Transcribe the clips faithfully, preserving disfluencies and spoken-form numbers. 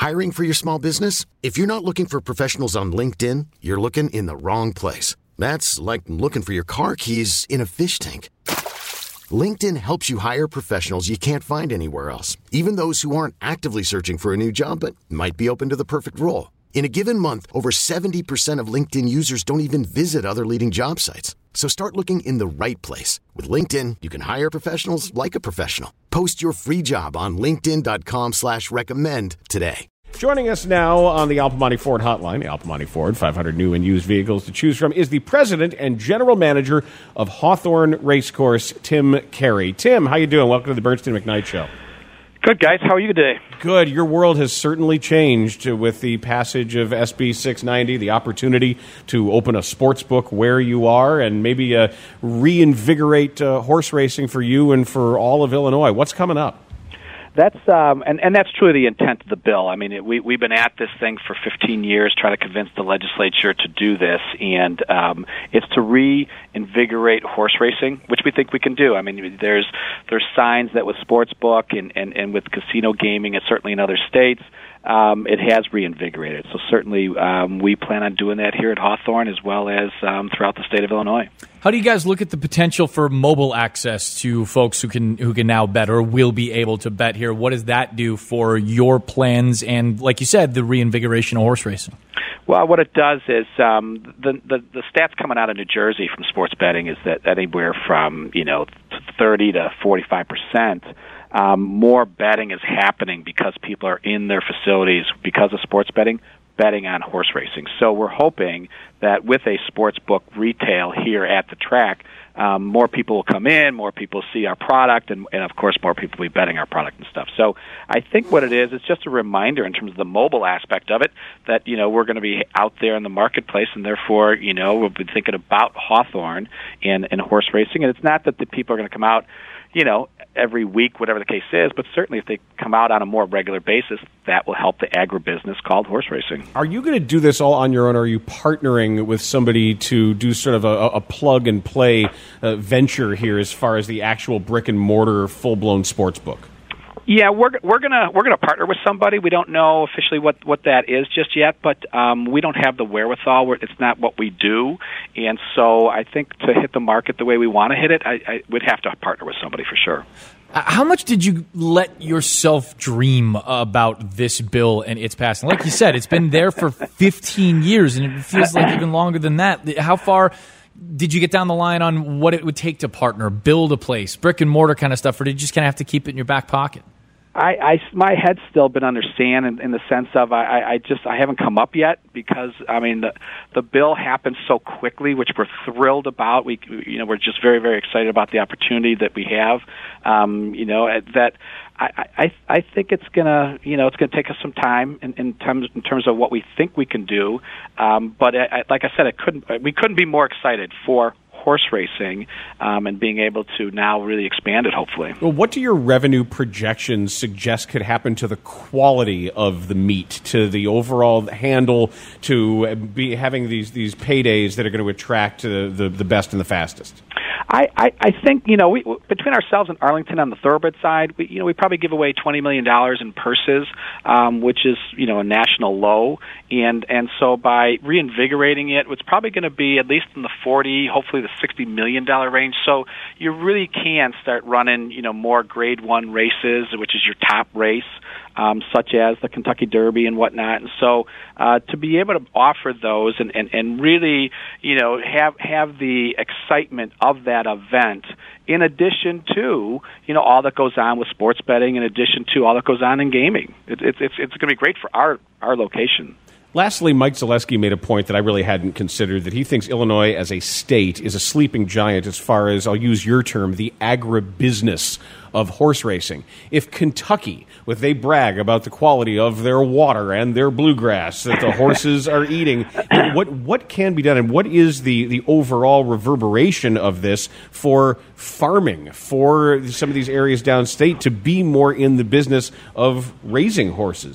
Hiring for your small business? If you're not looking for professionals on LinkedIn, you're looking in the wrong place. That's like looking for your car keys in a fish tank. LinkedIn helps you hire professionals you can't find anywhere else, even those who aren't actively searching for a new job but might be open to the perfect role. In a given month, over seventy percent of LinkedIn users don't even visit other leading job sites. So start looking in the right place. With LinkedIn, you can hire professionals like a professional. Post your free job on linkedin.com slash recommend today. Joining us now on the Al Piemonte Ford hotline, Al Piemonte Ford, five hundred new and used vehicles to choose from, is the president and general manager of Hawthorne Racecourse, Tim Carey. Tim, how you doing? Welcome to the Bernstein McKnight Show. Good, guys. How are you today? Good. Your world has certainly changed with the passage of S B six ninety, the opportunity to open a sports book where you are and maybe uh, reinvigorate uh, horse racing for you and for all of Illinois. What's coming up? That's um, and, and that's truly the intent of the bill. I mean, it, we, we've been at this thing for fifteen years, trying to convince the legislature to do this, and um, it's to reinvigorate horse racing, which we think we can do. I mean, there's there's signs that with sportsbook and, and, and with casino gaming, and certainly in other states, um, it has reinvigorated. So certainly um, we plan on doing that here at Hawthorne as well as um, throughout the state of Illinois. How do you guys look at the potential for mobile access to folks who can who can now bet or will be able to bet here? What does that do for your plans and, like you said, the reinvigoration of horse racing? Well, what it does is um, the, the the stats coming out of New Jersey from sports betting is that anywhere from you know thirty to forty-five percent um, more betting is happening because people are in their facilities because of sports betting. betting on horse racing. So we're hoping that with a sports book retail here at the track, um, more people will come in, more people see our product, and, and of course more people will be betting our product and stuff. So I think what it is, it's just a reminder in terms of the mobile aspect of it that, you know, we're going to be out there in the marketplace, and therefore, you know, we'll be thinking about Hawthorne and, and horse racing. And it's not that the people are going to come out, you know, every week, whatever the case is, but certainly if they come out on a more regular basis, that will help the agribusiness called horse racing. Are you going to do this all on your own, or are you partnering with somebody to do sort of a, a plug-and-play uh, venture here as far as the actual brick-and-mortar full-blown sports book? Yeah, we're we're gonna we're gonna partner with somebody. We don't know officially what, what that is just yet, but um, we don't have the wherewithal. We're, it's not what we do, and so I think to hit the market the way we want to hit it, I, I would have to partner with somebody for sure. How much did you let yourself dream about this bill and its passing? Like you said, it's been there for fifteen years, and it feels like even longer than that. How far did you get down the line on what it would take to partner, build a place, brick and mortar kind of stuff, or did you just kind of have to keep it in your back pocket? I, I, my head's still been under sand in, in the sense of I, I just I haven't come up yet because I mean the the bill happened so quickly, which we're thrilled about. We you know we're just very very excited about the opportunity that we have. Um, you know that I, I I think it's gonna you know it's gonna take us some time in, in terms in terms of what we think we can do. Um, but I, I, like I said, I couldn't we couldn't be more excited for horse racing um, and being able to now really expand it, hopefully. Well, what do your revenue projections suggest could happen to the quality of the meet, to the overall handle, to be having these, these paydays that are going to attract the, the, the best and the fastest? I, I, I think, you know, we, between ourselves and Arlington on the thoroughbred side, we, you know, we probably give away twenty million dollars in purses, um, which is, you know, a national low. And, and so by reinvigorating it, it's probably going to be at least in the forty, hopefully the sixty million dollars range. So you really can start running, you know, more grade one races, which is your top race, um, such as the Kentucky Derby and whatnot. And so uh, to be able to offer those and, and, and really, you know, have have the excitement of that event, in addition to, you know, all that goes on with sports betting, in addition to all that goes on in gaming. It, it, it's it's going to be great for our, our location. Lastly, Mike Zaleski made a point that I really hadn't considered, that he thinks Illinois as a state is a sleeping giant as far as, I'll use your term, the agribusiness of horse racing. If Kentucky, if they brag about the quality of their water and their bluegrass that the horses are eating, what what can be done, and what is the, the overall reverberation of this for farming, for some of these areas downstate to be more in the business of raising horses?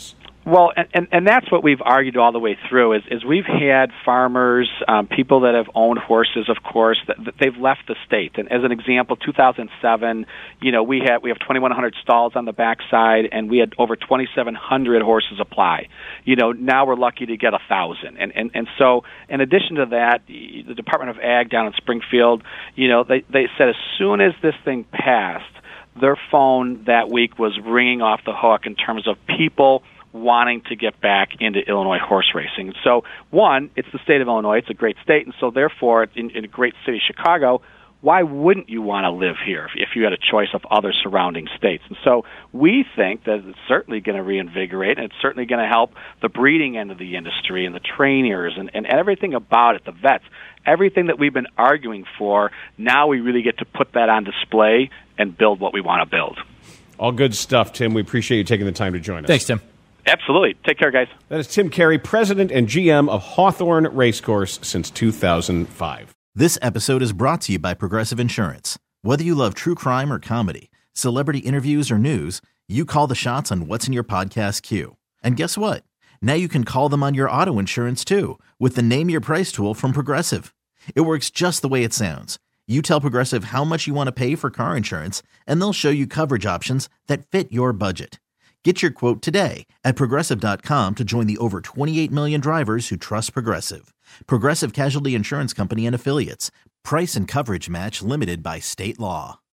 Well, and, and, and that's what we've argued all the way through is, is we've had farmers, um, people that have owned horses, of course, that, that they've left the state. And as an example, two thousand seven, you know, we had we have twenty-one hundred stalls on the backside, and we had over twenty-seven hundred horses apply. You know, now we're lucky to get a thousand. And, and and so, in addition to that, the Department of Ag down in Springfield, you know, they they said as soon as this thing passed, their phone that week was ringing off the hook in terms of people wanting to get back into Illinois horse racing. So, one, it's the state of Illinois. It's a great state, and so therefore, in, in a great city, Chicago, why wouldn't you want to live here if, if you had a choice of other surrounding states? And so we think that it's certainly going to reinvigorate, and it's certainly going to help the breeding end of the industry and the trainers and, and everything about it, the vets, everything that we've been arguing for. Now we really get to put that on display and build what we want to build. All good stuff, Tim. We appreciate you taking the time to join us. Thanks, Tim. Absolutely. Take care, guys. That is Tim Carey, President and G M of Hawthorne Racecourse since two thousand five. This episode is brought to you by Progressive Insurance. Whether you love true crime or comedy, celebrity interviews or news, you call the shots on what's in your podcast queue. And guess what? Now you can call them on your auto insurance too with the Name Your Price tool from Progressive. It works just the way it sounds. You tell Progressive how much you want to pay for car insurance, and they'll show you coverage options that fit your budget. Get your quote today at Progressive dot com to join the over twenty-eight million drivers who trust Progressive. Progressive Casualty Insurance Company and Affiliates. Price and coverage match limited by state law.